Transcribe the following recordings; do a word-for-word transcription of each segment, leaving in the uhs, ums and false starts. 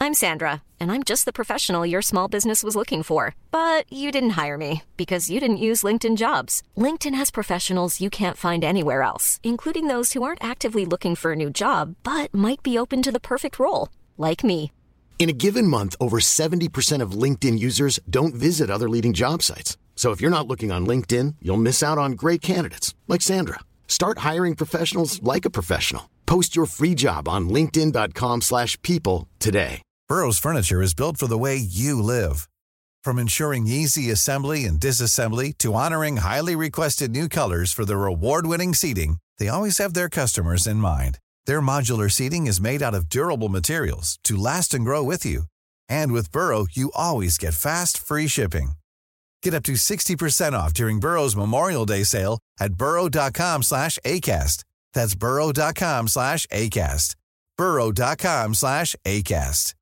I'm Sandra, and I'm just the professional your small business was looking for. But you didn't hire me because you didn't use LinkedIn Jobs. LinkedIn has professionals you can't find anywhere else, including those who aren't actively looking for a new job, but might be open to the perfect role, like me. In a given month, over seventy percent of LinkedIn users don't visit other leading job sites. So if you're not looking on LinkedIn, you'll miss out on great candidates like Sandra. Start hiring professionals like a professional. Post your free job on linkedin dot com slash people today. Burrow's furniture is built for the way you live. From ensuring easy assembly and disassembly to honoring highly requested new colors for their award-winning seating, they always have their customers in mind. Their modular seating is made out of durable materials to last and grow with you. And with Burrow, you always get fast, free shipping. Get up to sixty percent off during Burrow's Memorial Day sale at burrow dot com slash ACAST. That's burrow dot com slash ACAST. burrow dot com slash ACAST.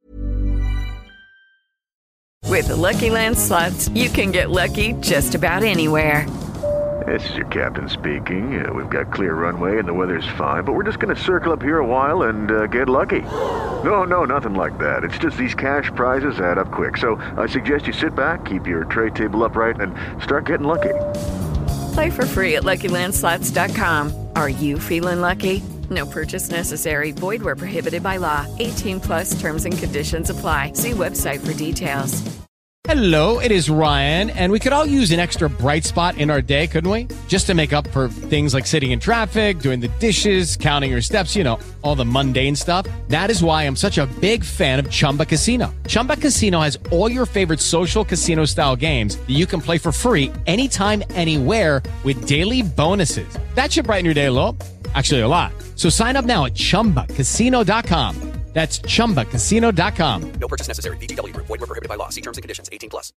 With the Lucky Land Slots, you can get lucky just about anywhere. This is your captain speaking. Uh, we've got clear runway and the weather's fine, but we're just going to circle up here a while and uh, get lucky. No, no, nothing like that. It's just these cash prizes add up quick. So I suggest you sit back, keep your tray table upright, and start getting lucky. Play for free at lucky land slots dot com. Are you feeling lucky? No purchase necessary. Void where prohibited by law. eighteen plus terms and conditions apply. See website for details. Hello, it is Ryan, and we could all use an extra bright spot in our day, couldn't we? Just to make up for things like sitting in traffic, doing the dishes, counting your steps, you know, all the mundane stuff. That is why I'm such a big fan of Chumba Casino. Chumba Casino has all your favorite social casino-style games that you can play for free anytime, anywhere with daily bonuses. That should brighten your day a little. Actually, a lot. So sign up now at chumba casino dot com. That's chumba casino dot com. No purchase necessary. V G W Group. Void where prohibited by law. See terms and conditions. eighteen plus.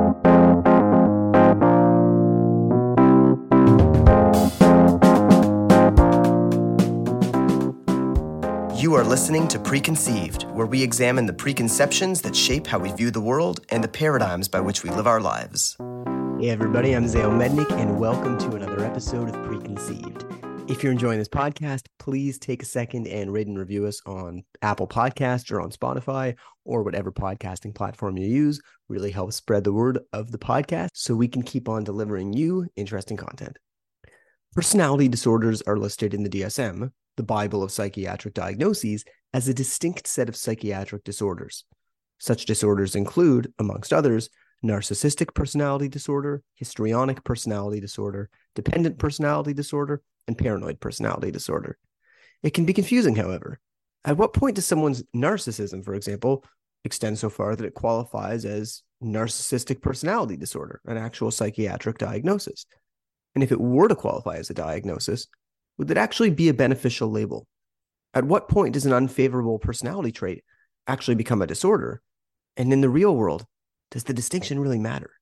You are listening to Preconceived, where we examine the preconceptions that shape how we view the world and the paradigms by which we live our lives. Hey everybody, I'm Zayo Mednick, and welcome to another episode of Preconceived. If you're enjoying this podcast, please take a second and rate and review us on Apple Podcasts or on Spotify or whatever podcasting platform you use. Really helps spread the word of the podcast so we can keep on delivering you interesting content. Personality disorders are listed in the D S M, the Bible of Psychiatric Diagnoses, as a distinct set of psychiatric disorders. Such disorders include, amongst others, narcissistic personality disorder, histrionic personality disorder, dependent personality disorder, and paranoid personality disorder. It can be confusing, however. At what point does someone's narcissism, for example, extend so far that it qualifies as narcissistic personality disorder, an actual psychiatric diagnosis? And if it were to qualify as a diagnosis, would it actually be a beneficial label? At what point does an unfavorable personality trait actually become a disorder? And in the real world, does the distinction really matter?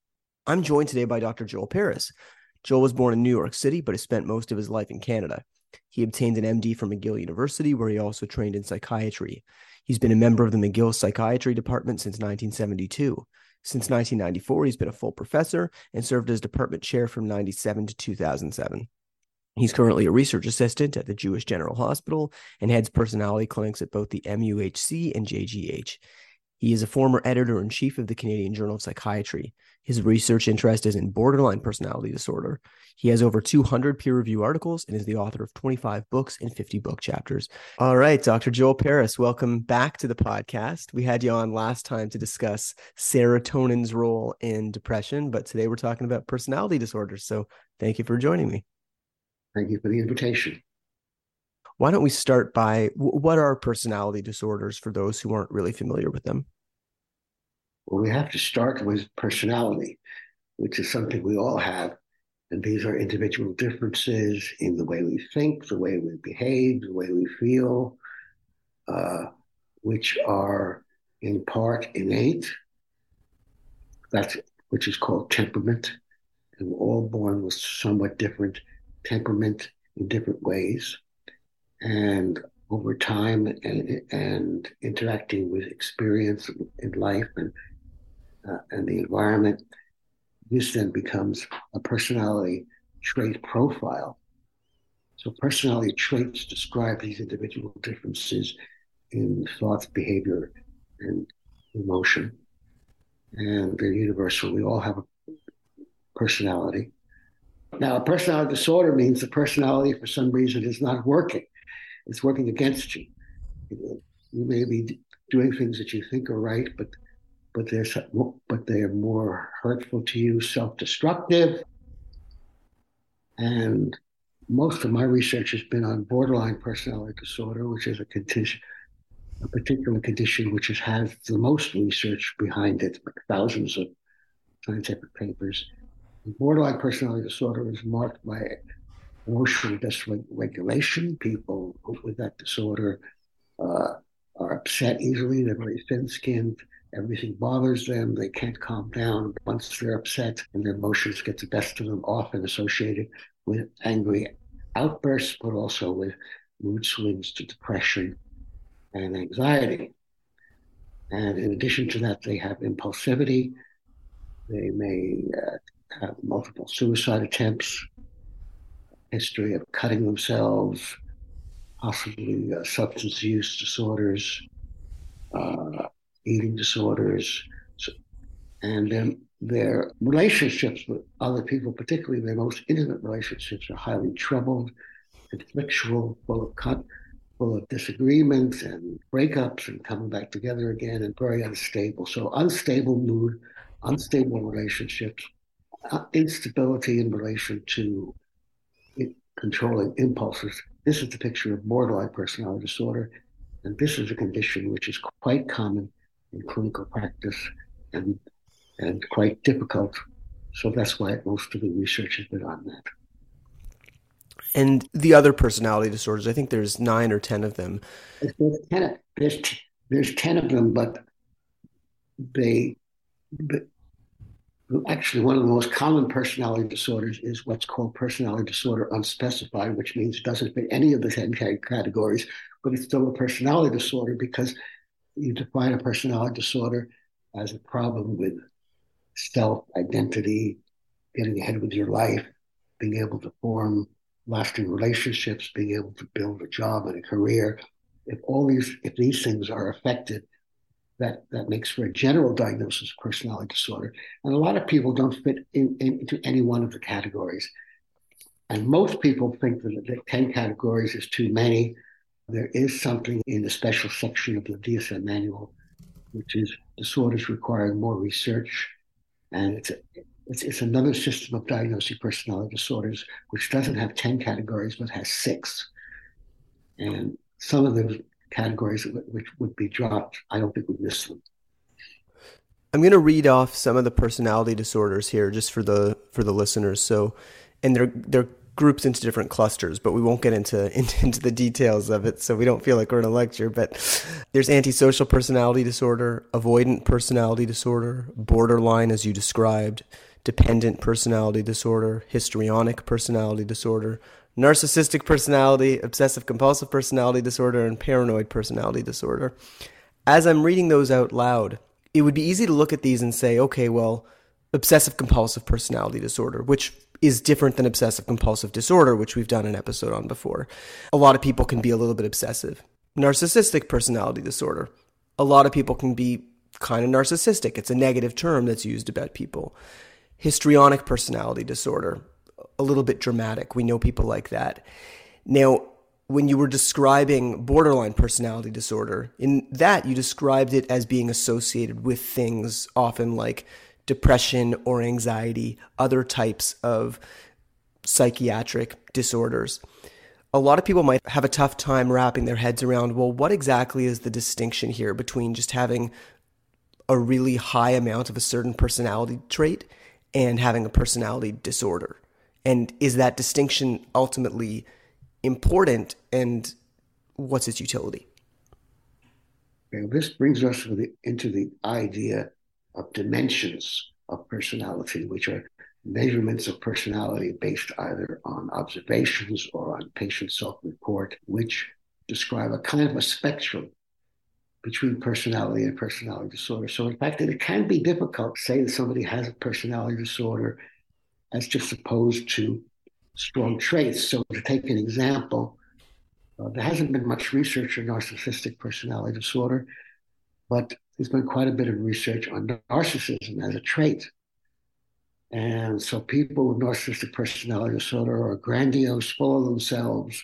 I'm joined today by Doctor Joel Paris. Joel was born in New York City, but has spent most of his life in Canada. He obtained an M D from McGill University, where he also trained in psychiatry. He's been a member of the McGill Psychiatry Department since nineteen seventy-two. Since nineteen ninety-four, he's been a full professor and served as department chair from ninety-seven to two thousand seven. He's currently a research assistant at the Jewish General Hospital and heads personality clinics at both the M U H C and J G H. He is a former editor-in-chief of the Canadian Journal of Psychiatry. His research interest is in borderline personality disorder. He has over two hundred peer-reviewed articles and is the author of twenty-five books and fifty book chapters. All right, Doctor Joel Paris, welcome back to the podcast. We had you on last time to discuss serotonin's role in depression, but today we're talking about personality disorders. So thank you for joining me. Thank you for the invitation. Why don't we start by, what are personality disorders for those who aren't really familiar with them? Well, we have to start with personality, which is something we all have. And these are individual differences in the way we think, the way we behave, the way we feel, uh, which are in part innate. That's which is called temperament. And we're all born with somewhat different temperament in different ways. And over time and, and interacting with experience in life and uh, and the environment, this then becomes a personality trait profile. So personality traits describe these individual differences in thoughts, behavior, and emotion. And they're universal. We all have a personality. Now, a personality disorder means the personality, for some reason, is not working. It's working against you. You may be doing things that you think are right, but but they're but they're more hurtful to you, self-destructive. And most of my research has been on borderline personality disorder, which is a condition, a particular condition which has, has the most research behind it, thousands of scientific papers. Borderline personality disorder is marked by emotional dysregulation. People with that disorder uh, are upset easily. They're very thin-skinned. Everything bothers them. They can't calm down once they're upset, and their emotions get the best of them, often associated with angry outbursts, but also with mood swings to depression and anxiety. And in addition to that, they have impulsivity. They may uh, have multiple suicide attempts, history of cutting themselves, possibly uh, substance use disorders, uh, eating disorders, so, and then their relationships with other people, particularly their most intimate relationships, are highly troubled, conflictual, full of cut, full of disagreements and breakups and coming back together again, and very unstable. So unstable mood, unstable relationships, uh, instability in relation to it, controlling impulses. This is the picture of borderline personality disorder, and this is a condition which is quite common in clinical practice and and quite difficult. So that's why most of the research has been on that. And the other personality disorders, I think there's nine or ten of them. There's ten, there's, there's ten of them, but they, but actually one of the most common personality disorders is what's called personality disorder unspecified, which means it doesn't fit any of the ten categories, but it's still a personality disorder because you define a personality disorder as a problem with self-identity, getting ahead with your life, being able to form lasting relationships, being able to build a job and a career. If all these, if these things are affected, that, that makes for a general diagnosis of personality disorder. And a lot of people don't fit in, in, into any one of the categories. And most people think that the ten categories is too many. There is something in the special section of the D S M manual, which is disorders requiring more research. And it's, a, it's, it's another system of diagnosing personality disorders, which doesn't have ten categories, but has six. And some of those categories which would be dropped, I don't think we miss them. I'm going to read off some of the personality disorders here just for the for the listeners. So, and they're they're grouped into different clusters, but we won't get into, into into the details of it, so we don't feel like we're in a lecture. But there's antisocial personality disorder, avoidant personality disorder, borderline, as you described, dependent personality disorder, histrionic personality disorder, narcissistic personality, obsessive compulsive personality disorder, and paranoid personality disorder. As I'm reading those out loud, it would be easy to look at these and say, okay, well, obsessive compulsive personality disorder, which is different than obsessive compulsive disorder, which we've done an episode on before. A lot of people can be a little bit obsessive. Narcissistic personality disorder. A lot of people can be kind of narcissistic. It's a negative term that's used about people. Histrionic personality disorder. A little bit dramatic. We know people like that. Now, when you were describing borderline personality disorder, in that you described it as being associated with things often like depression or anxiety, other types of psychiatric disorders. A lot of people might have a tough time wrapping their heads around, well, what exactly is the distinction here between just having a really high amount of a certain personality trait and having a personality disorder? And is that distinction ultimately important, and what's its utility? Okay, this brings us to the, into the idea of dimensions of personality, which are measurements of personality based either on observations or on patient self-report, which describe a kind of a spectrum between personality and personality disorder. So in fact, it can be difficult to say that somebody has a personality disorder as just opposed to strong traits. So to take an example, Uh, there hasn't been much research on narcissistic personality disorder, but there's been quite a bit of research on narcissism as a trait. And so people with narcissistic personality disorder are grandiose, full of themselves,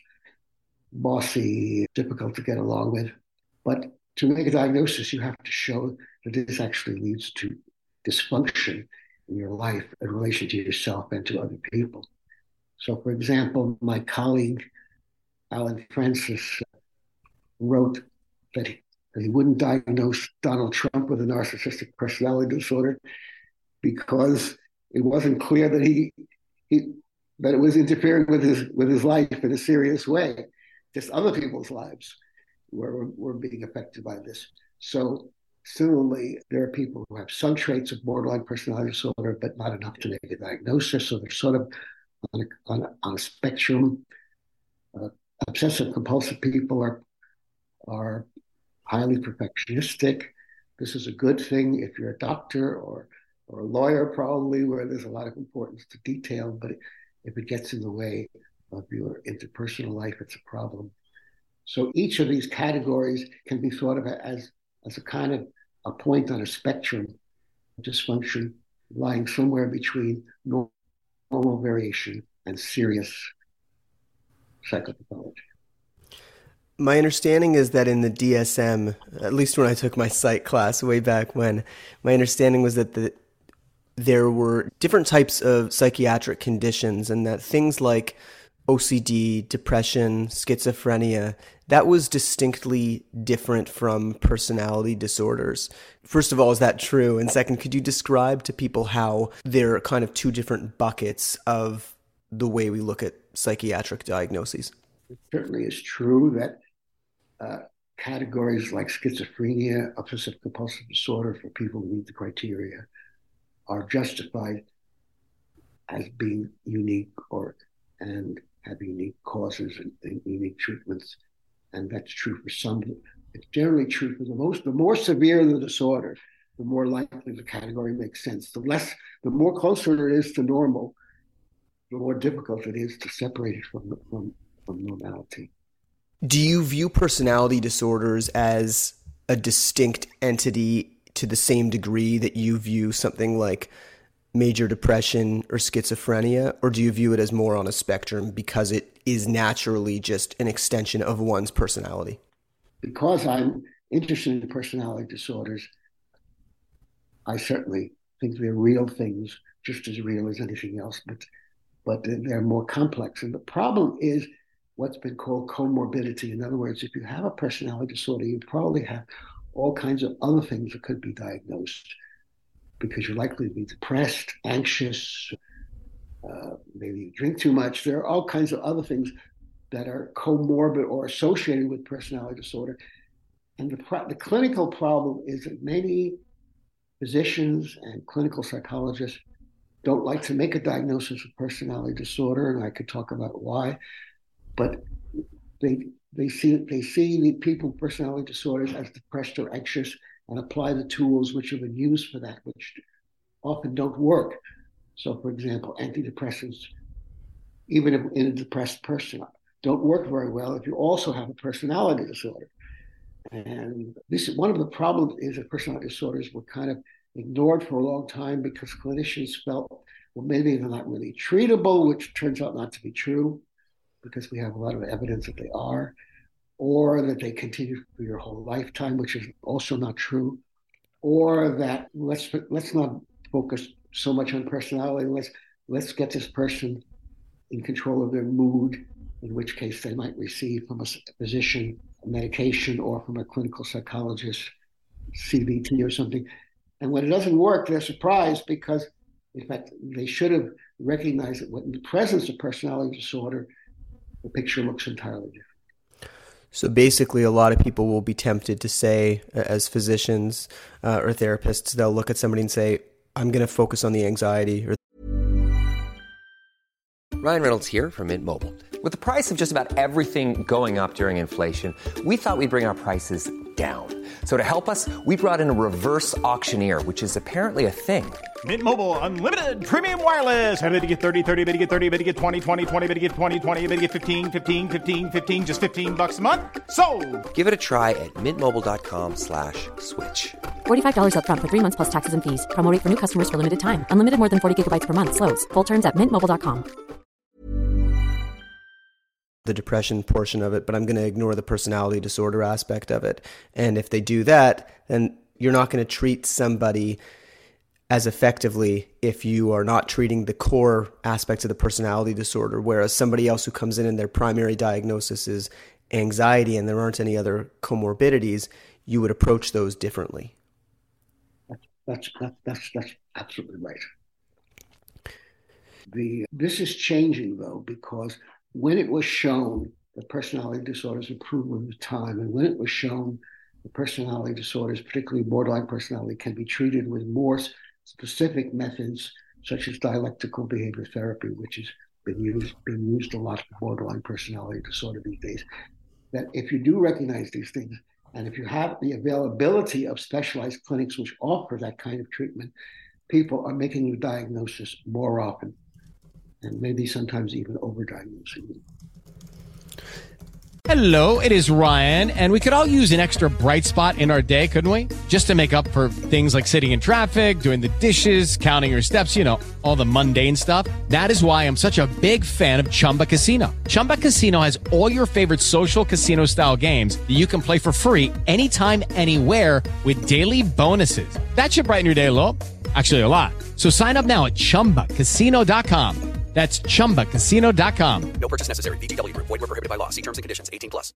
bossy, difficult to get along with. But to make a diagnosis, you have to show that this actually leads to dysfunction in your life in relation to yourself and to other people. So, for example, my colleague, Alan Francis, wrote that he, that he wouldn't diagnose Donald Trump with a narcissistic personality disorder because it wasn't clear that he, he that it was interfering with his with his life in a serious way. Just other people's lives were, were being affected by this. So similarly, there are people who have some traits of borderline personality disorder, but not enough to make a diagnosis. So they're sort of on a, on a, on a spectrum. Uh, obsessive compulsive people are, are highly perfectionistic. This is a good thing if you're a doctor or, or a lawyer, probably, where there's a lot of importance to detail, but if it gets in the way of your interpersonal life, it's a problem. So each of these categories can be thought of as, as a kind of a point on a spectrum of dysfunction lying somewhere between normal, normal variation and serious psychopathology. My understanding is that in the D S M, at least when I took my psych class way back when, my understanding was that the there were different types of psychiatric conditions, and that things like O C D, depression, schizophrenia, that was distinctly different from personality disorders. First of all, is that true? And second, could you describe to people how there are kind of two different buckets of the way we look at psychiatric diagnoses? It certainly is true that uh, categories like schizophrenia, obsessive compulsive disorder for people who meet the criteria are justified as being unique or and have unique causes and, and unique treatments. And that's true for some. It's generally true for the most. The more severe the disorder, the more likely the category makes sense. The less, the more closer it is to normal, the more difficult it is to separate it from, from, from normality. Do you view personality disorders as a distinct entity to the same degree that you view something like major depression or schizophrenia, or do you view it as more on a spectrum because it is naturally just an extension of one's personality? Because I'm interested in personality disorders, I certainly think they're real things, just as real as anything else, but but they're more complex. And the problem is what's been called comorbidity. In other words, if you have a personality disorder, you probably have all kinds of other things that could be diagnosed because you're likely to be depressed, anxious, uh, maybe you drink too much. There are all kinds of other things that are comorbid or associated with personality disorder. And the, pro- the clinical problem is that many physicians and clinical psychologists don't like to make a diagnosis of personality disorder, and I could talk about why, but they they see they see the people with personality disorders as depressed or anxious and apply the tools which have been used for that, which often don't work. So, for example, antidepressants, even in a depressed person, don't work very well if you also have a personality disorder. And this is one of the problems is that personality disorders were kind of ignored for a long time because clinicians felt, well, maybe they're not really treatable, which turns out not to be true because we have a lot of evidence that they are, or that they continue for your whole lifetime, which is also not true, or that let's let's not focus so much on personality, let's let's get this person in control of their mood, in which case they might receive from a physician a medication or from a clinical psychologist, C B T or something. And when it doesn't work, they're surprised because, in fact, they should have recognized that in the presence of personality disorder, the picture looks entirely different. So basically, a lot of people will be tempted to say, as physicians uh, or therapists, they'll look at somebody and say, I'm going to focus on the anxiety. Or Ryan Reynolds here from Mint Mobile. With the price of just about everything going up during inflation, we thought we'd bring our prices down. So to help us, we brought in a reverse auctioneer, which is apparently a thing. Mint Mobile Unlimited Premium Wireless. How to get thirty, thirty, how to get thirty, how to get twenty, twenty, twenty, how to get twenty, twenty, how to get fifteen, fifteen, fifteen, fifteen, just fifteen bucks a month? Sold! Give it a try at mintmobile.com slash switch. forty-five dollars up front for three months plus taxes and fees. Promo rate for new customers for limited time. Unlimited more than forty gigabytes per month. Slows full terms at mint mobile dot com. The depression portion of it, but I'm going to ignore the personality disorder aspect of it. And if they do that, then you're not going to treat somebody as effectively if you are not treating the core aspects of the personality disorder, whereas somebody else who comes in and their primary diagnosis is anxiety and there aren't any other comorbidities, you would approach those differently. That's, that's, that's, that's absolutely right. The, this is changing, though, because when it was shown that personality disorders improve with time, and when it was shown that personality disorders, particularly borderline personality, can be treated with more specific methods, such as dialectical behavior therapy, which has been used, been used a lot for borderline personality disorder these days, that if you do recognize these things, and if you have the availability of specialized clinics which offer that kind of treatment, people are making the diagnosis more often, and maybe sometimes even overdiagnosing them. Hello, it is Ryan, and we could all use an extra bright spot in our day, couldn't we? Just to make up for things like sitting in traffic, doing the dishes, counting your steps, you know, all the mundane stuff. That is why I'm such a big fan of Chumba Casino. Chumba Casino has all your favorite social casino-style games that you can play for free anytime, anywhere with daily bonuses. That should brighten your day a little. Actually, a lot. So sign up now at chumba casino dot com. That's chumba casino dot com. No purchase necessary. V G W Group. Void where prohibited by law. See terms and conditions. eighteen plus.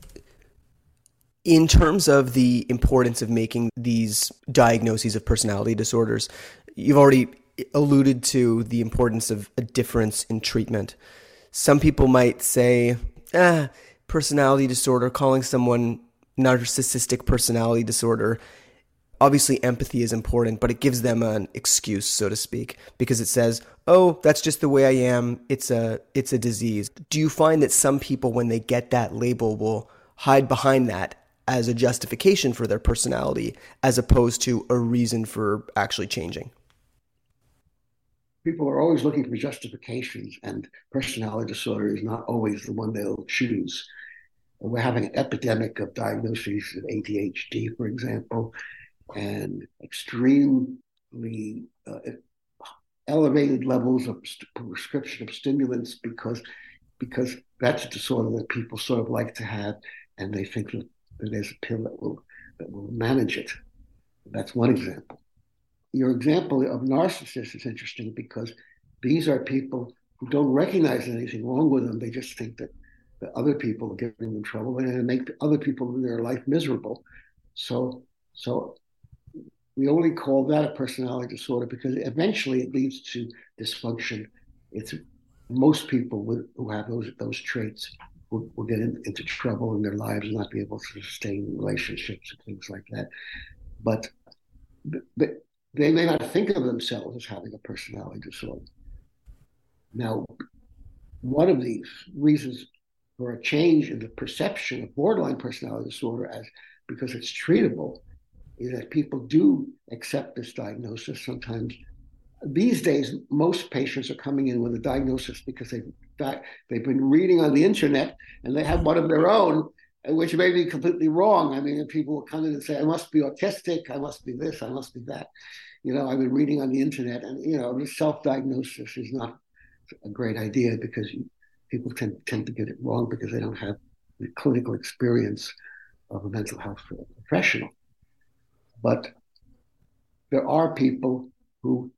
In terms of the importance of making these diagnoses of personality disorders, you've already alluded to the importance of a difference in treatment. Some people might say, ah, personality disorder, calling someone narcissistic personality disorder. Obviously, empathy is important, but it gives them an excuse, so to speak, because it says, oh, that's just the way I am. It's a it's a disease. Do you find that some people, when they get that label, will hide behind that as a justification for their personality, as opposed to a reason for actually changing? People are always looking for justifications, and personality disorder is not always the one they'll choose. We're having an epidemic of diagnoses of A D H D, for example, and extremely uh, elevated levels of st- prescription of stimulants because because that's a disorder that people sort of like to have, and they think that, that there's a pill that will that will manage it. That's one example. Your example of narcissists is interesting because these are people who don't recognize anything wrong with them. They just think that, that other people are giving them trouble and they make other people in their life miserable. So so. We only call that a personality disorder because eventually it leads to dysfunction. It's most people with, who have those those traits will, will get in, into trouble in their lives and not be able to sustain relationships and things like that. But, but they may not think of themselves as having a personality disorder. Now, one of these reasons for a change in the perception of borderline personality disorder as because it's treatable is that people do accept this diagnosis. Sometimes these days, most patients are coming in with a diagnosis because they've, they've been reading on the internet and they have one of their own, which may be completely wrong. I mean, people will come in and say, I must be autistic, I must be this, I must be that. You know, I've been reading on the internet, and, you know, this self-diagnosis is not a great idea because you, people tend, tend to get it wrong because they don't have the clinical experience of a mental health professional. But there are people who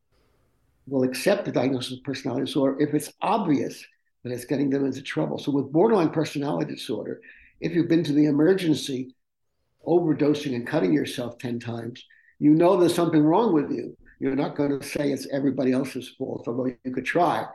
will accept the diagnosis of personality disorder if it's obvious that it's getting them into trouble. So with borderline personality disorder, if you've been to the emergency overdosing and cutting yourself ten times, you know there's something wrong with you. You're not going to say it's everybody else's fault, although you could try.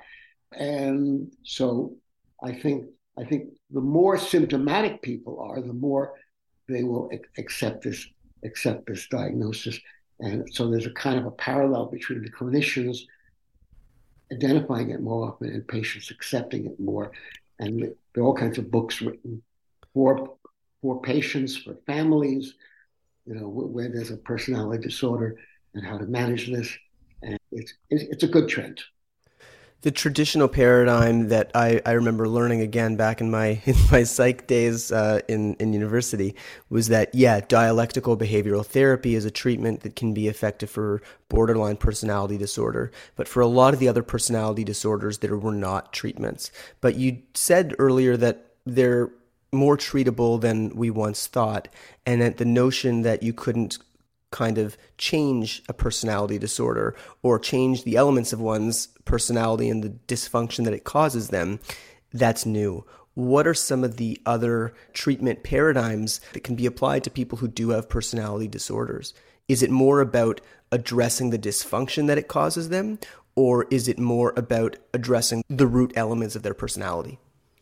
And so I think I think the more symptomatic people are, the more they will accept this accept this diagnosis. And so there's a kind of a parallel between the clinicians identifying it more often and patients accepting it more. And there are all kinds of books written for for patients, for families, you know, where there's a personality disorder and how to manage this. And it's it's a good trend. The traditional paradigm that I, I remember learning again back in my in my psych days uh, in, in university was that, yeah, dialectical behavioral therapy is a treatment that can be effective for borderline personality disorder, but for a lot of the other personality disorders, there were not treatments. But you said earlier that they're more treatable than we once thought, and that the notion that you couldn't kind of change a personality disorder or change the elements of one's personality and the dysfunction that it causes them, that's new. What are some of the other treatment paradigms that can be applied to people who do have personality disorders? Is it more about addressing the dysfunction that it causes them, or is it more about addressing the root elements of their personality?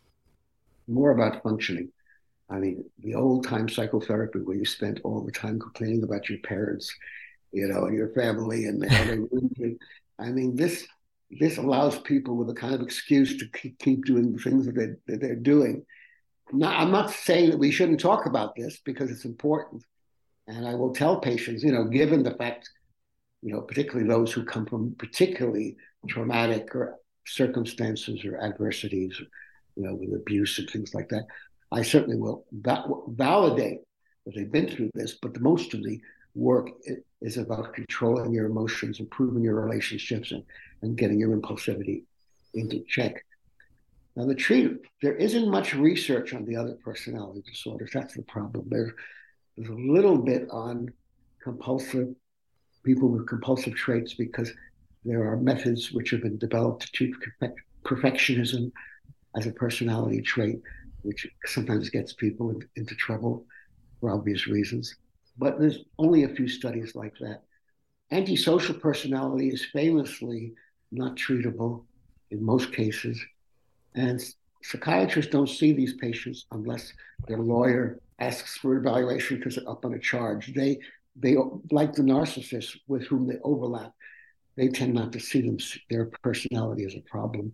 More about functioning. I mean, the old-time psychotherapy where you spent all the time complaining about your parents, you know, and your family and how they moved you. I mean, this this allows people with a kind of excuse to keep, keep doing the things that, they, that they're doing. Now, I'm not saying that we shouldn't talk about this because it's important. And I will tell patients, you know, given the fact, you know, particularly those who come from particularly traumatic or circumstances or adversities, you know, with abuse and things like that, I certainly will va- validate that they've been through this, but the most of the work is about controlling your emotions, improving your relationships, and, and getting your impulsivity into check. Now, the treat, there isn't much research on the other personality disorders. That's the problem. There, there's a little bit on compulsive, people with compulsive traits, because there are methods which have been developed to treat perfect, perfectionism as a personality trait, which sometimes gets people in, into trouble for obvious reasons. But there's only a few studies like that. Antisocial personality is famously not treatable in most cases. And psychiatrists don't see these patients unless their lawyer asks for evaluation because they're up on a charge. They, they like the narcissists with whom they overlap, they tend not to see them, their personality as a problem.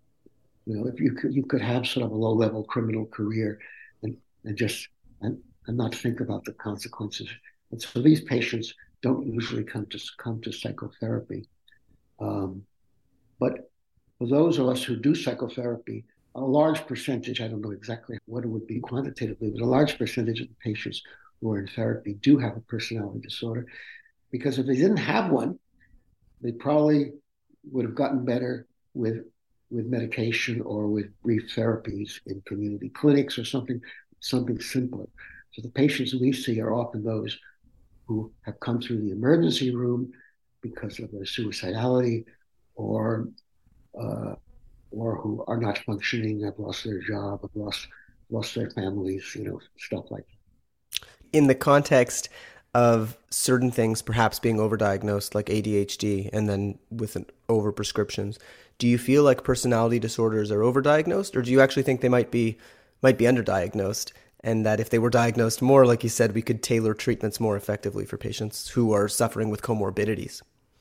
You know, if you could, you could have sort of a low-level criminal career and, and just and, and not think about the consequences. And so these patients don't usually come to come to psychotherapy. Um, but for those of us who do psychotherapy, a large percentage, I don't know exactly what it would be quantitatively, but a large percentage of the patients who are in therapy do have a personality disorder, because if they didn't have one, they probably would have gotten better with with medication or with brief therapies in community clinics or something, something simpler. So the patients we see are often those who have come through the emergency room because of their suicidality, or uh, or who are not functioning, have lost their job, have lost lost their families, you know, stuff like that. In the context of certain things perhaps being overdiagnosed, like A D H D, and then with an overprescriptions, do you feel like personality disorders are overdiagnosed, or do you actually think they might be might be underdiagnosed, and that if they were diagnosed more, like you said, we could tailor treatments more effectively for patients who are suffering with comorbidities?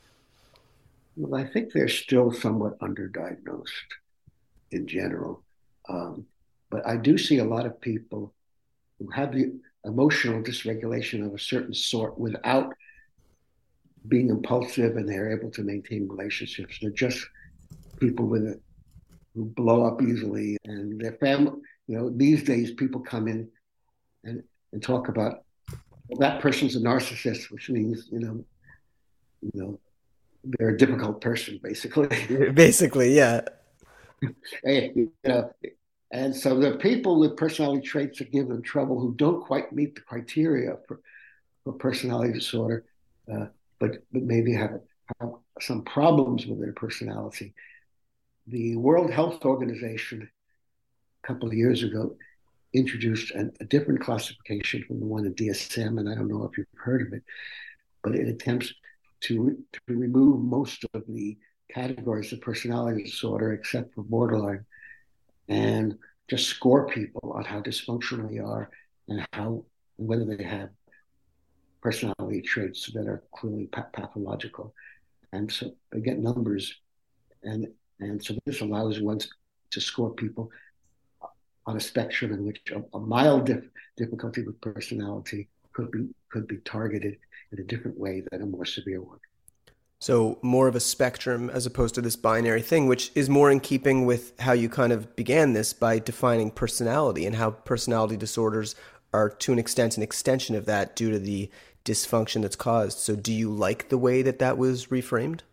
Well, I think they're still somewhat underdiagnosed in general. Um, but I do see a lot of people who have the emotional dysregulation of a certain sort without being impulsive, and they're able to maintain relationships. They're just people with it who blow up easily, and their family, you know, these days people come in and, and talk about, well, that person's a narcissist, which means, you know, you know, they're a difficult person, basically. Basically, yeah. And, you know, and so the people with personality traits that give them trouble, who don't quite meet the criteria for, for personality disorder, uh, but but maybe have, have some problems with their personality. The World Health Organization a couple of years ago introduced an, a different classification from the one in D S M, and I don't know if you've heard of it, but it attempts to, to remove most of the categories of personality disorder except for borderline, and just score people on how dysfunctional they are and how and whether they have personality traits that are clearly pathological. And so they get numbers, and And so this allows one to score people on a spectrum in which a, a mild dif- difficulty with personality could be could be targeted in a different way than a more severe one. So more of a spectrum as opposed to this binary thing, which is more in keeping with how you kind of began this by defining personality and how personality disorders are to an extent an extension of that due to the dysfunction that's caused. So do you like the way that that was reframed?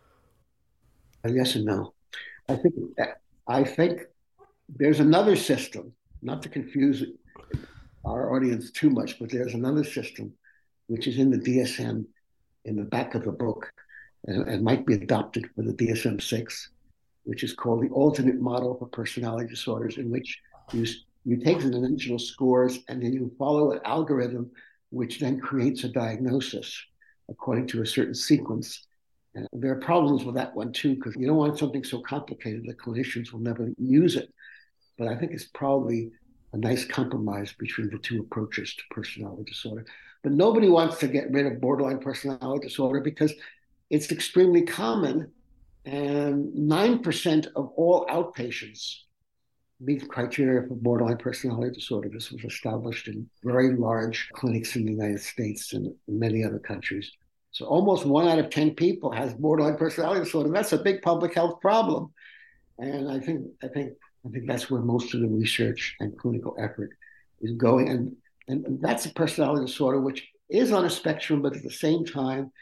Yes and no. I think I think there's another system, not to confuse our audience too much, but there's another system which is in the D S M in the back of the book and, and might be adopted for the D S M six, which is called the alternate model for personality disorders, in which you, you take the dimensional scores and then you follow an algorithm which then creates a diagnosis according to a certain sequence. And there are problems with that one too, because you don't want something so complicated that clinicians will never use it. But I think it's probably a nice compromise between the two approaches to personality disorder. But nobody wants to get rid of borderline personality disorder because it's extremely common, and nine percent of all outpatients meet criteria for borderline personality disorder. This was established in very large clinics in the United States and many other countries. So almost one out of ten people has borderline personality disorder. That's a big public health problem. And I think I think I think that's where most of the research and clinical effort is going. And, and that's a personality disorder which is on a spectrum, but at the same time,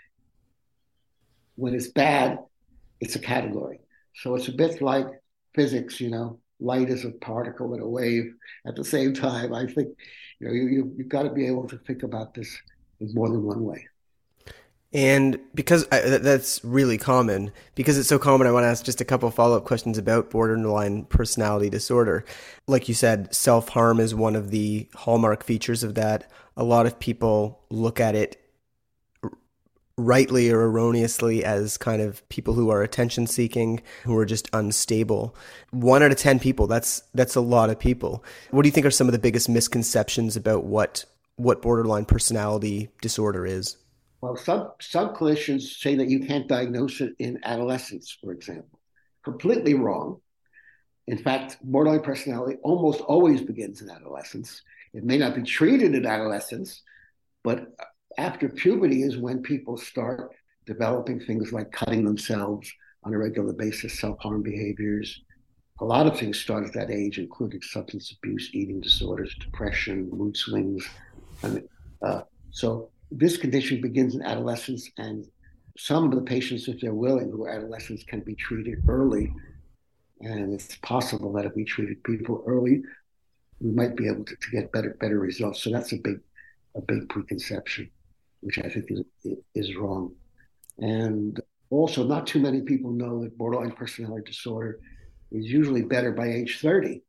when it's bad, it's a category. So it's a bit like physics, you know, light is a particle and a wave. At the same time, I think, you know, you, you, you've got to be able to think about this in more than one way. And because I, that's really common, because it's so common, I want to ask just a couple of follow-up questions about borderline personality disorder. Like you said, self-harm is one of the hallmark features of that. A lot of people look at it rightly or erroneously as kind of people who are attention-seeking, who are just unstable. One out of ten people, that's that's a lot of people. What do you think are some of the biggest misconceptions about what what borderline personality disorder is? Well, some, some clinicians say that you can't diagnose it in adolescence, for example. Completely wrong. In fact, borderline personality almost always begins in adolescence. It may not be treated in adolescence, but after puberty is when people start developing things like cutting themselves on a regular basis, self-harm behaviors. A lot of things start at that age, including substance abuse, eating disorders, depression, mood swings. I mean, uh, so this condition begins in adolescence, and some of the patients, if they're willing, who are adolescents, can be treated early. And it's possible that if we treated people early, we might be able to, to get better better results. So that's a big a big preconception, which I think is is wrong. And also, not too many people know that borderline personality disorder is usually better by age thirty.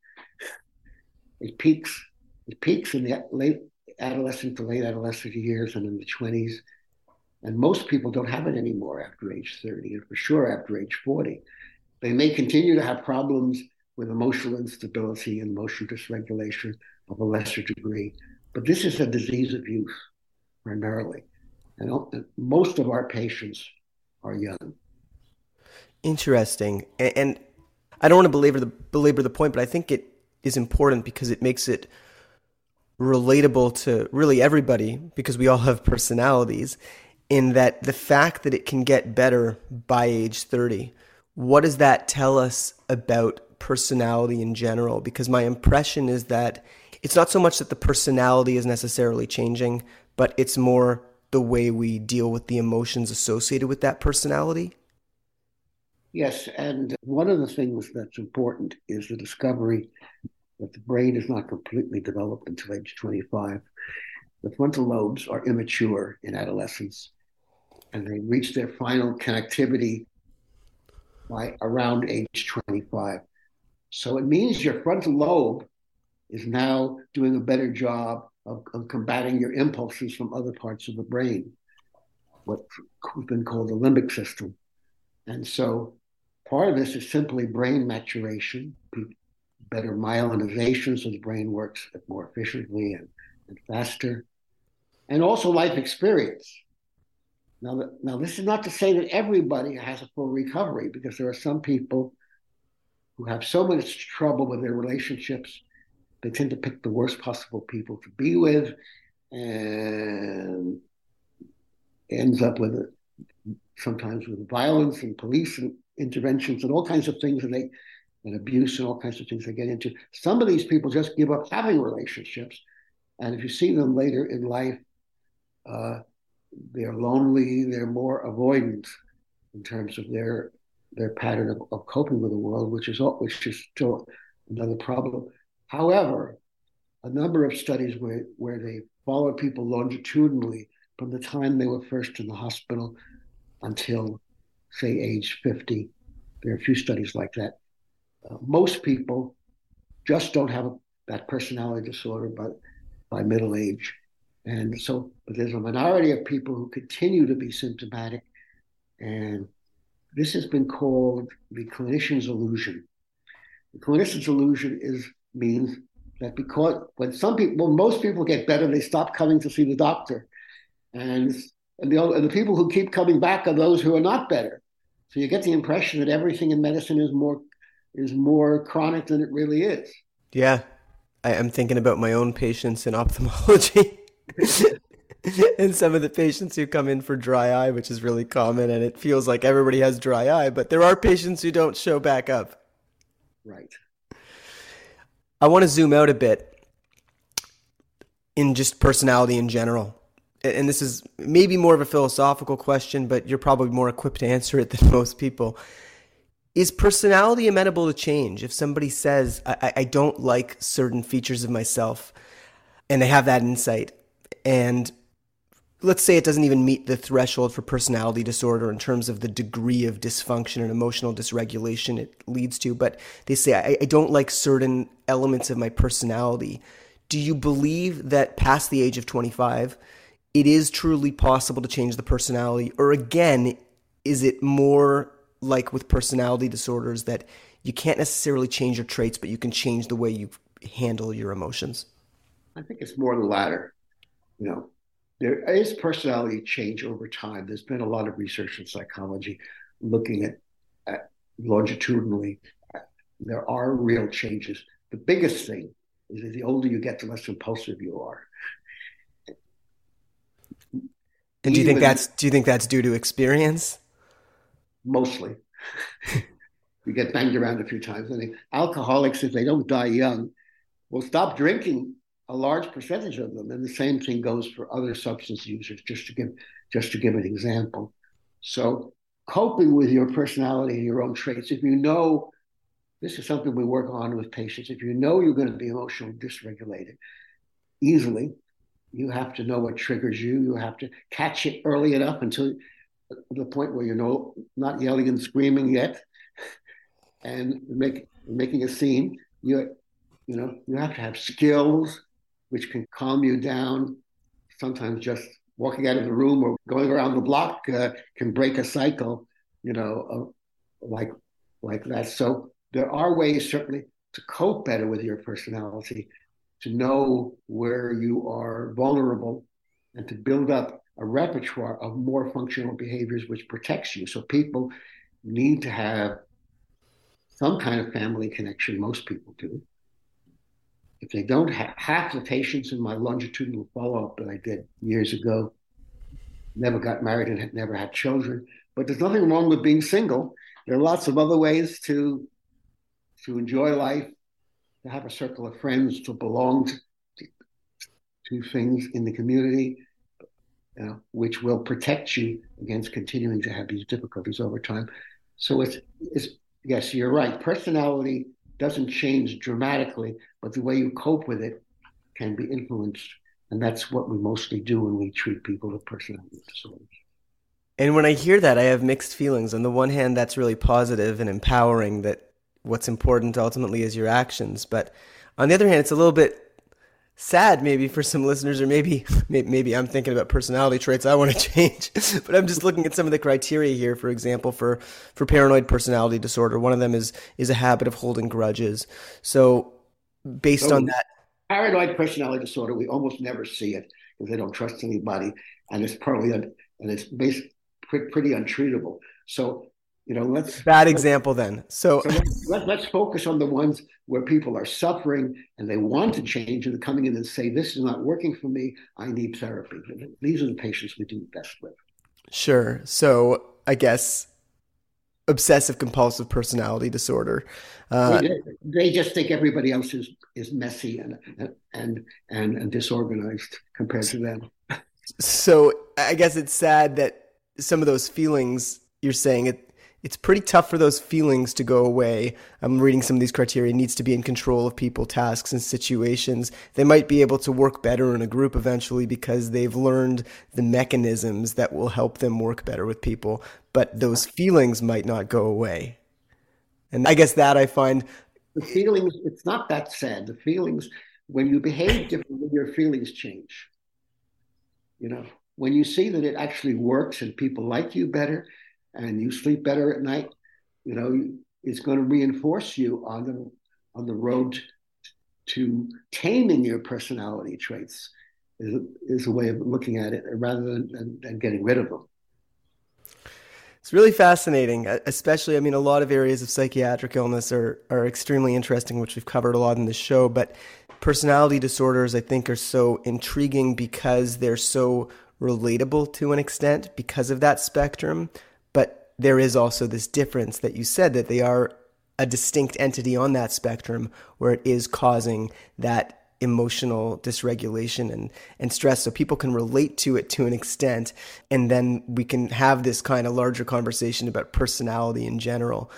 It peaks it peaks in the late adolescent to late adolescent years and in the twenties. And most people don't have it anymore after age thirty, and for sure after age forty. They may continue to have problems with emotional instability and emotional dysregulation of a lesser degree, but this is a disease of youth primarily. And most of our patients are young. Interesting. And, and I don't want to belabor the, belabor the point, but I think it is important because it makes it relatable to really everybody, because we all have personalities, in that the fact that it can get better by age thirty, what does that tell us about personality in general? Because my impression is that it's not so much that the personality is necessarily changing, but it's more the way we deal with the emotions associated with that personality. Yes, and one of the things that's important is the discovery that the brain is not completely developed until age twenty-five. The frontal lobes are immature in adolescence, and they reach their final connectivity by around age twenty-five. So it means your frontal lobe is now doing a better job of, of combating your impulses from other parts of the brain, what's been called the limbic system. And so part of this is simply brain maturation, better myelinization, so the brain works more efficiently and, and faster, and also life experience. Now, now, this is not to say that everybody has a full recovery, because there are some people who have so much trouble with their relationships. They tend to pick the worst possible people to be with, and ends up with it, sometimes with violence and police and interventions and all kinds of things, and they and abuse and all kinds of things they get into. Some of these people just give up having relationships, and if you see them later in life, uh, they're lonely, they're more avoidant in terms of their their pattern of, of coping with the world, which is which is still another problem. However, a number of studies where, where they followed people longitudinally from the time they were first in the hospital until, say, age fifty. There are a few studies like that. Uh, most people just don't have a, that personality disorder by, by middle age. And so, but there's a minority of people who continue to be symptomatic. And this has been called the clinician's illusion. The clinician's illusion is means that because when some people, well, most people get better, they stop coming to see the doctor. And, and, the, and the people who keep coming back are those who are not better. So you get the impression that everything in medicine is more is more chronic than it really is. Yeah. I am thinking about my own patients in ophthalmology. And some of the patients who come in for dry eye, which is really common, and it feels like everybody has dry eye, but there are patients who don't show back up. Right. I want to zoom out a bit in just personality in general. And this is maybe more of a philosophical question, but you're probably more equipped to answer it than most people. Is personality amenable to change? If somebody says, I, I don't like certain features of myself, and they have that insight, and let's say it doesn't even meet the threshold for personality disorder in terms of the degree of dysfunction and emotional dysregulation it leads to, but they say, I, I don't like certain elements of my personality. Do you believe that past the age of twenty-five, it is truly possible to change the personality? Or again, is it more like with personality disorders that you can't necessarily change your traits, but you can change the way you handle your emotions? I think it's more the latter. You know, there is personality change over time. There's been a lot of research in psychology looking at, at longitudinally. There are real changes. The biggest thing is that the older you get, the less impulsive you are. And do you think that's do you think that's due to experience? Mostly. You get banged around a few times. I mean, alcoholics, if they don't die young, will stop drinking, a large percentage of them. And the same thing goes for other substance users, just to give just to give an example. So coping with your personality and your own traits, if you know, this is something we work on with patients, if you know you're going to be emotionally dysregulated easily, you have to know what triggers you. You have to catch it early enough until the point where you're no, not yelling and screaming yet and make, making a scene. You, you know, you have to have skills which can calm you down. Sometimes just walking out of the room or going around the block uh, can break a cycle, you know, uh, like, like that. So there are ways certainly to cope better with your personality, to know where you are vulnerable, and to build up a repertoire of more functional behaviors which protects you. So people need to have some kind of family connection. Most people do. If they don't have, half the patients in my longitudinal follow-up that I did years ago never got married and had never had children. But there's nothing wrong with being single. There are lots of other ways to, to enjoy life, to have a circle of friends, to belong to, to things in the community, you know, which will protect you against continuing to have these difficulties over time. So it's, it's yes, you're right. Personality doesn't change dramatically, but the way you cope with it can be influenced. And that's what we mostly do when we treat people with personality disorders. And when I hear that, I have mixed feelings. On the one hand, that's really positive and empowering, that what's important ultimately is your actions. But on the other hand, it's a little bit sad maybe for some listeners, or maybe maybe I'm thinking about personality traits I want to change. But I'm just looking at some of the criteria here. For example, for, for paranoid personality disorder, one of them is is a habit of holding grudges. So based so, on that, paranoid personality disorder, we almost never see it because they don't trust anybody, and it's probably un, and it's based pretty, pretty untreatable. So You know, let's bad example then. So, so let's, let, let's focus on the ones where people are suffering and they want to change and they're coming in and say, this is not working for me. I need therapy. These are the patients we do best with. Sure. So I guess obsessive compulsive personality disorder. Uh, they, they just think everybody else is, is messy and, and, and, and disorganized compared to them. So I guess it's sad that some of those feelings, you're saying it, it's pretty tough for those feelings to go away. I'm reading some of these criteria. It needs to be in control of people, tasks, and situations. They might be able to work better in a group eventually because they've learned the mechanisms that will help them work better with people. But those feelings might not go away. And I guess that I find... The feelings, it's not that sad. The feelings, when you behave differently, your feelings change. You know, when you see that it actually works and people like you better, and you sleep better at night, you know, it's going to reinforce you on the on the road to taming your personality traits is, is a way of looking at it rather than, than, than getting rid of them. It's really fascinating, especially, I mean, a lot of areas of psychiatric illness are, are extremely interesting, which we've covered a lot in the show, but personality disorders, I think, are so intriguing because they're so relatable to an extent because of that spectrum. But there is also this difference that you said that they are a distinct entity on that spectrum where it is causing that emotional dysregulation and, and stress. So people can relate to it to an extent. And then we can have this kind of larger conversation about personality in general.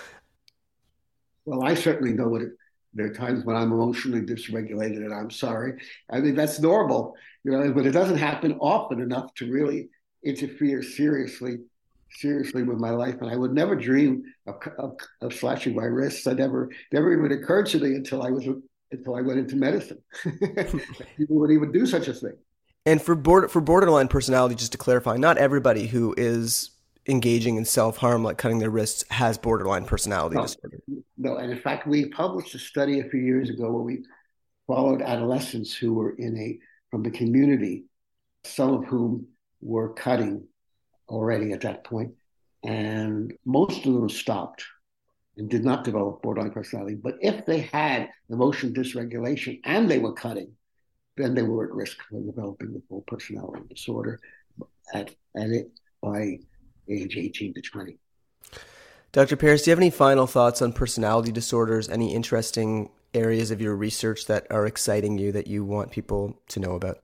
Well, I certainly know what it, there are times when I'm emotionally dysregulated and I'm sorry. I mean, that's normal, you know, but it doesn't happen often enough to really interfere seriously seriously with my life, and I would never dream of, of, of slashing my wrists. I never, never even occurred to me until I was until I went into medicine. People would even do such a thing. And for border, for borderline personality, just to clarify, not everybody who is engaging in self-harm, like cutting their wrists, has borderline personality no, disorder. No, and in fact, we published a study a few years ago where we followed adolescents who were in a from the community, some of whom were cutting already at that point, and most of them stopped and did not develop borderline personality. But if they had emotion dysregulation and they were cutting, then they were at risk for developing the full personality disorder at, at it by age eighteen to twenty. Doctor Paris, do you have any final thoughts on personality disorders? Any interesting areas of your research that are exciting you that you want people to know about?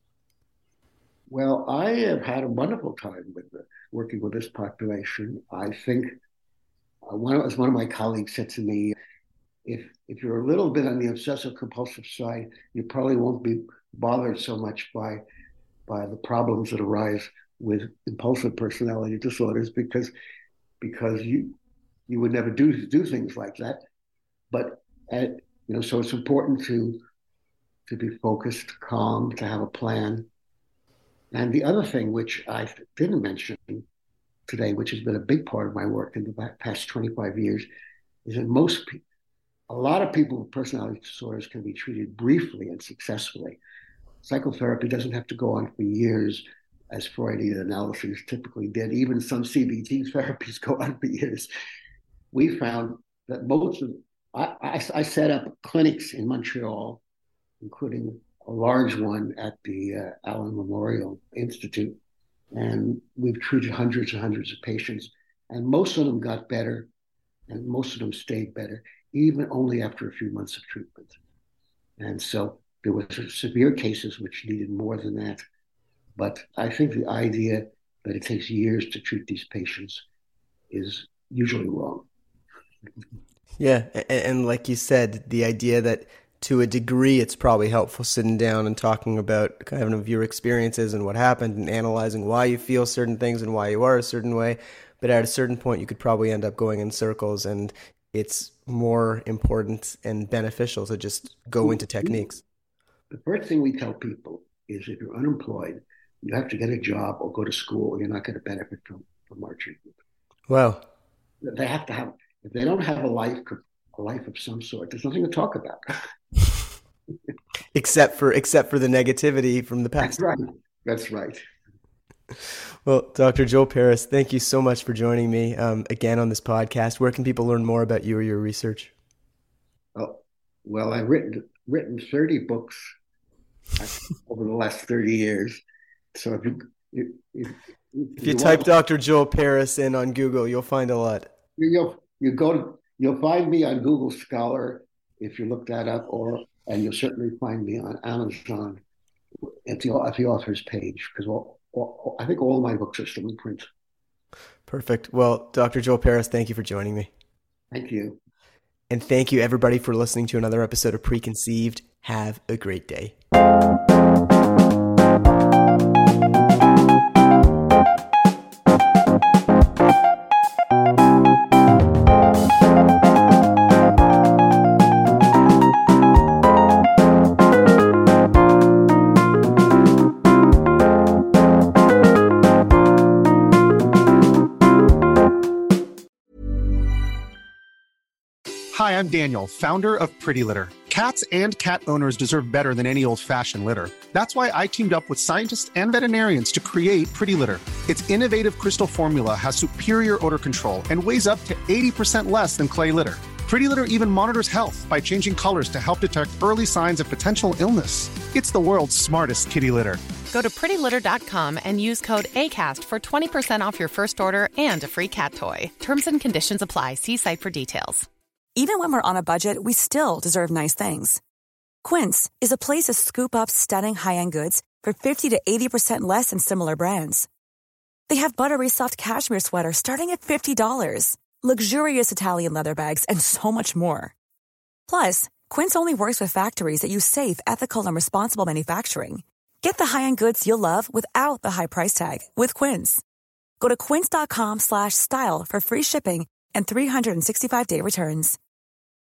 Well, I have had a wonderful time with the, working with this population. I think uh, one, as one of my colleagues said to me, if if you're a little bit on the obsessive compulsive side, you probably won't be bothered so much by by the problems that arise with impulsive personality disorders because because you you would never do do things like that. But at, you know, so it's important to to be focused, calm, to have a plan. And the other thing, which I didn't mention today, which has been a big part of my work in the past twenty-five years, is that most people, a lot of people with personality disorders can be treated briefly and successfully. Psychotherapy doesn't have to go on for years, as Freudian analyses typically did. Even some C B T therapies go on for years. We found that most of, I, I, I set up clinics in Montreal, including a large one at the uh, Allen Memorial Institute. And we've treated hundreds and hundreds of patients. And most of them got better, and most of them stayed better, even only after a few months of treatment. And so there were severe cases which needed more than that. But I think the idea that it takes years to treat these patients is usually wrong. Yeah, and, and like you said, the idea that to a degree, it's probably helpful sitting down and talking about kind of your experiences and what happened and analyzing why you feel certain things and why you are a certain way. But at a certain point, you could probably end up going in circles, and it's more important and beneficial to just go into techniques. The first thing we tell people is if you're unemployed, you have to get a job or go to school, or you're not going to benefit from, from our treatment. Wow. They have to have, if they don't have a life, a life of some sort, there's nothing to talk about. except for except for the negativity from the past. That's right. That's right. Well, Doctor Joel Paris, thank you so much for joining me um, again on this podcast. Where can people learn more about you or your research? Oh, well, I've written written thirty books over the last thirty years. So if you if, if, if if you, you type want, Doctor Joel Paris in on Google, you'll find a lot. You'll you go to you'll find me on Google Scholar if you look that up, or and you'll certainly find me on Amazon at the at the author's page, because all, all, I think all of my books are still in print. Perfect. Well, Doctor Joel Paris, thank you for joining me. Thank you. And thank you, everybody, for listening to another episode of Preconceived. Have a great day. Hi, I'm Daniel, founder of Pretty Litter. Cats and cat owners deserve better than any old-fashioned litter. That's why I teamed up with scientists and veterinarians to create Pretty Litter. Its innovative crystal formula has superior odor control and weighs up to eighty percent less than clay litter. Pretty Litter even monitors health by changing colors to help detect early signs of potential illness. It's the world's smartest kitty litter. Go to pretty litter dot com and use code ACAST for twenty percent off your first order and a free cat toy. Terms and conditions apply. See site for details. Even when we're on a budget, we still deserve nice things. Quince is a place to scoop up stunning high-end goods for fifty to eighty percent less than similar brands. They have buttery soft cashmere sweaters starting at fifty dollars, luxurious Italian leather bags, and so much more. Plus, Quince only works with factories that use safe, ethical, and responsible manufacturing. Get the high-end goods you'll love without the high price tag with Quince. Go to quince dot com slash style for free shipping and three sixty-five day returns.